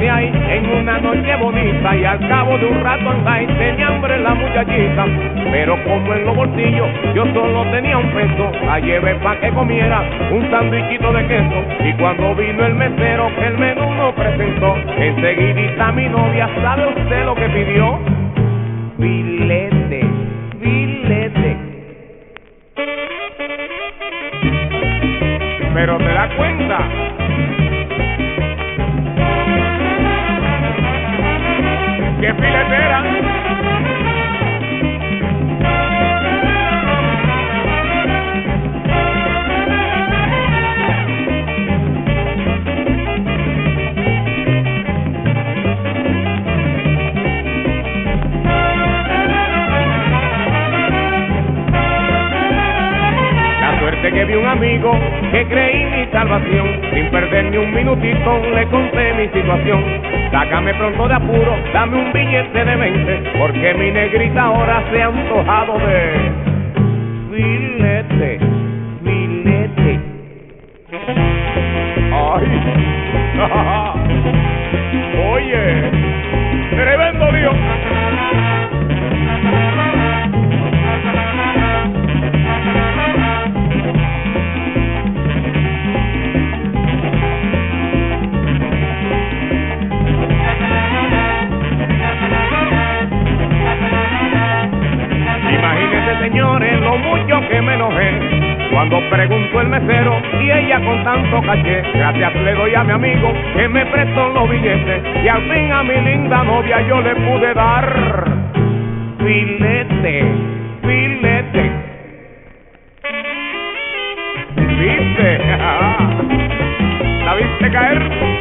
sentarse ahí en una noche bonita y al cabo de un rato andar y tenía hambre la muchachita. Pero como en los bolsillos yo solo tenía un peso, la llevé pa' que comiera un sandwichito de queso. Y cuando vino el mesero que el menú nos presentó, enseguidita mi novia, ¿sabe usted lo que pidió? Filete, filete. Pero te das cuenta, qué filetera. Que vi un amigo que creí mi salvación, sin perder ni un minutito le conté mi situación. Sácame pronto de apuro, dame un billete de 20, porque mi negrita ahora se ha antojado de filete, filete. Ay, oye, tremendo Dios. Señores, lo mucho que me enojé cuando preguntó el mesero y ella con tanto caché. Gracias le doy a mi amigo que me prestó los billetes y al fin a mi linda novia yo le pude dar filete, filete. ¿Viste? ¿La viste caer?